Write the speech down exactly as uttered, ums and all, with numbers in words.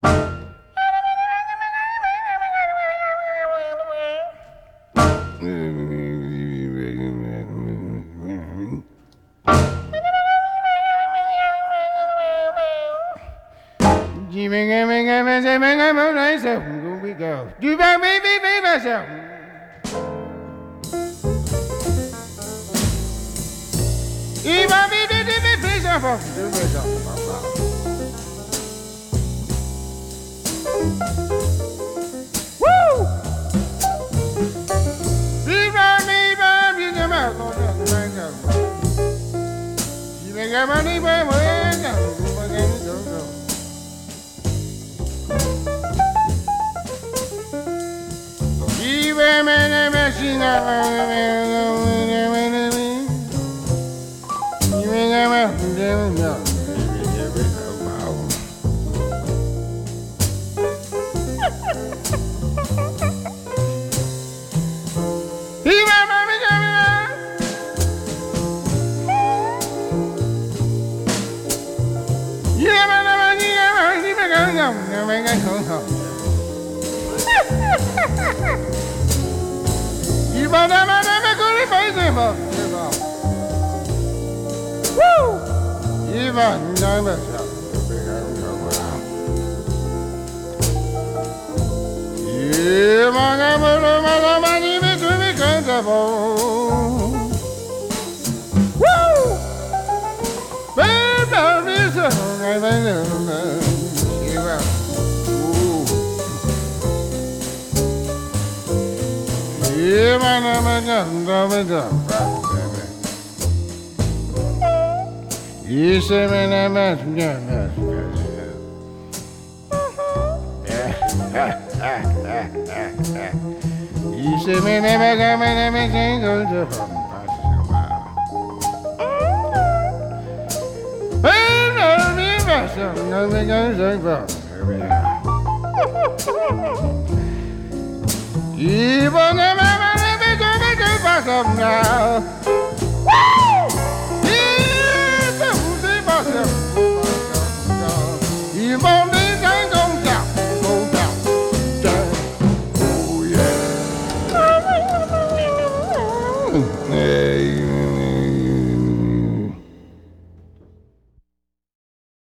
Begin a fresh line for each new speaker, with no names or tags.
We go. Do baby, baby, myself. If I be the baby, please, I'm off. Do woo! If I be baby, the mouth of the mango. You make a money, but we're going to go. Even when I'm a sinner, even I'm a devil. You better never go to face Woo! Even never shall. You might never know my money to be comfortable. Woo! Baby, it's a Yeah, man, I'm a gun, I'm a gun, baby. You say, man, I'm a gun, you say, man, I'm a gun, I'm a gun, go to Even if I'm a little bit of a now.